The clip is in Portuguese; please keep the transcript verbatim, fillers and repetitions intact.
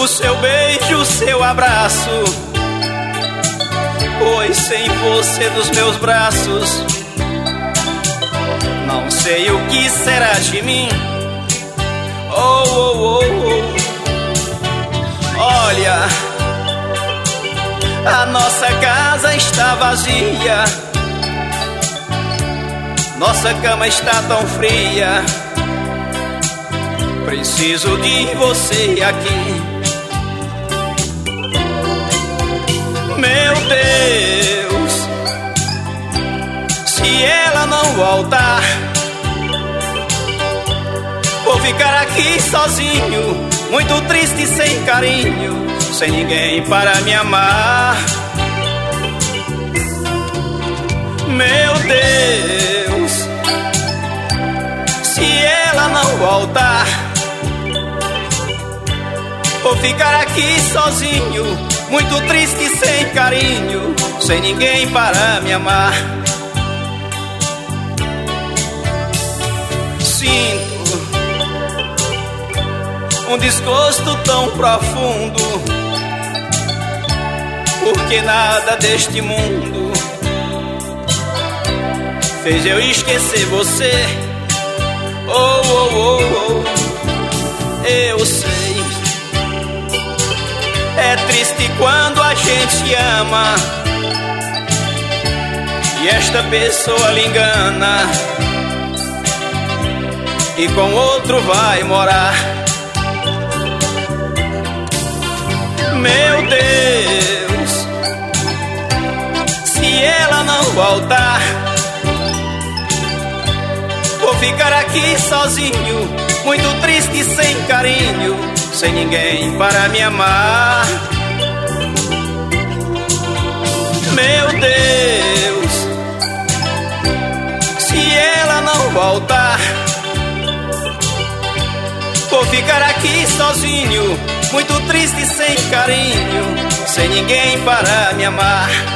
o seu beijo, o seu abraço. Pois sem você nos meus braços, não sei o que será de mim. Oh, oh, oh, oh. Olha, a nossa casa está vazia, nossa cama está tão fria. Preciso de você aqui. Meu Deus, se ela não voltar, vou ficar aqui sozinho, muito triste, sem carinho, sem ninguém para me amar. Meu Deus, se ela não voltar, vou ficar aqui sozinho, muito triste, sem carinho, sem ninguém para me amar. Sinto um desgosto tão profundo, porque nada deste mundo fez eu esquecer você. Oh, oh, oh, oh. Eu sei, é triste quando a gente ama e esta pessoa lhe engana e com outro vai morar. Meu Deus, se ela não voltar, vou ficar aqui sozinho, muito triste, sem carinho, sem ninguém para me amar. Meu Deus, se ela não voltar, vou ficar aqui sozinho, muito triste, sem carinho, sem ninguém para me amar.